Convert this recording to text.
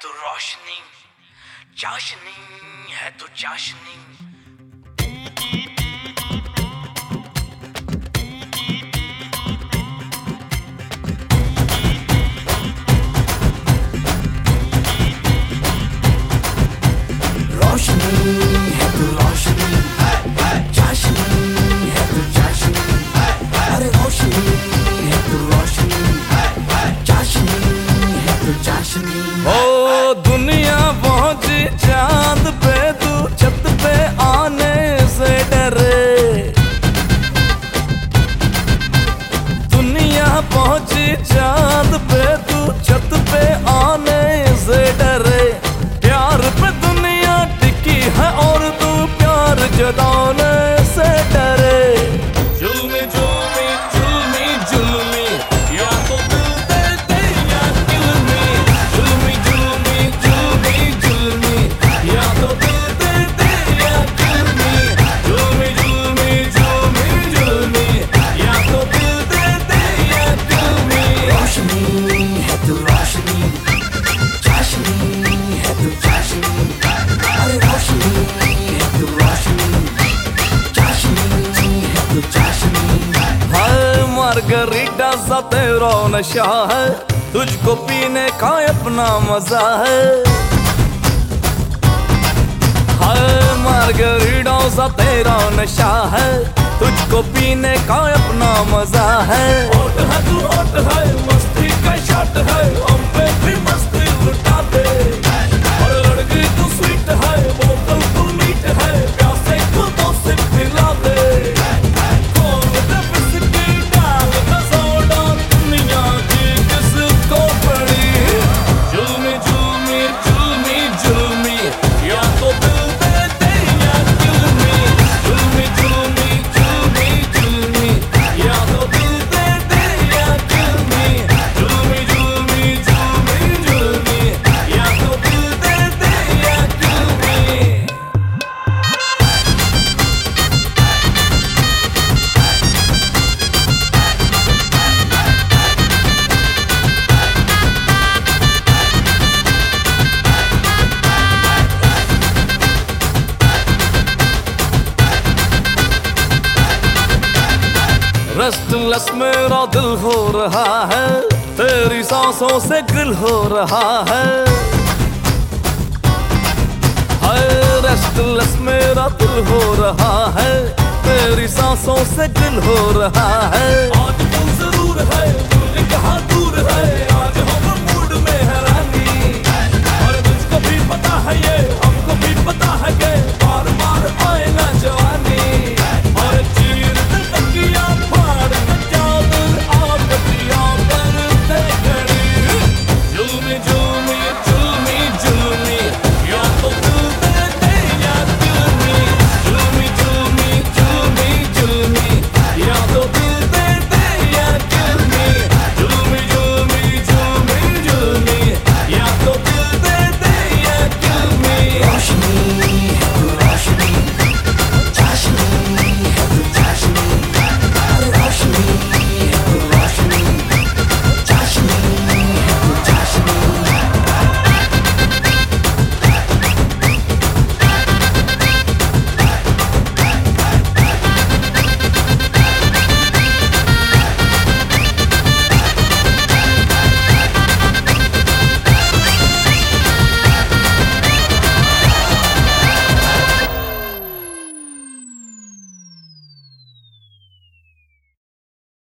तू रोशनी, चाशनी है तू चाशनी। रोशनी है तू रोशनी, चाशनी है तू चाशनी। अरे रोशनी है तू रोशनी, चाशनी है तू चाशनी। ओ दुनिया पहुंची चांद पे, तू छत पे आने से डरे। दुनिया पहुंची चांद पे, तू छत पे आने से डरे। प्यार पे दुनिया टिकी है और तू प्यार जताने से डरे। जुल्मी जुल्मी जुल्मी जुल्मी, या तो दिल दे दे या किल मी। जुल्मी जुल्मी जुल्मी जुल्मी, या तो दिल दे दे या किल मी। जुल्मी जुल्मी जुल्मी जुल्मी, या तो दिल दे दे या किल मी। रोशनी है तू रोशनी, चाशनी है तू चाशनी। अरे रोशनी है तू रोशनी, चाशनी है तू चाशनी। हाय मार्गरीटा सा तेरा नशा है, तुझको पीने का अपना मजा है। हाय मार्गरीटा सा तेरा नशा है, तुझको पीने का अपना मजा है। होट है तू होट है, मस्ती का शॉट है, हम पे भी मस्ती लुटा दे। और लड़की तू स्वीट है, बोतल तू नीट है, प्यासे को तो सिर्फ पिला दे। खोल दे बिस्किट, डाल दे सोडा, दुनिया की किसको पड़ी। जुल्मी जुल्मी जुल्मी जुल्मी, या तो दिल दे दे या किल मी। जुल्मी जुल्मी जुल्मी जुल्मी, या तो दिल दे दे या किल मी। जुल्मी जुल्मी जुल्मी जुल्मी, या तो दिल दे दे या किल मी। रेस्टलेस मेरा दिल हो रहा है, तेरी सांसों से गिल हो रहा है। हाय रेस्टलेस मेरा दिल हो रहा है, तेरी सांसों से गिल हो रहा है। आज दिल जरूर है, दिल कहाँ दूर है।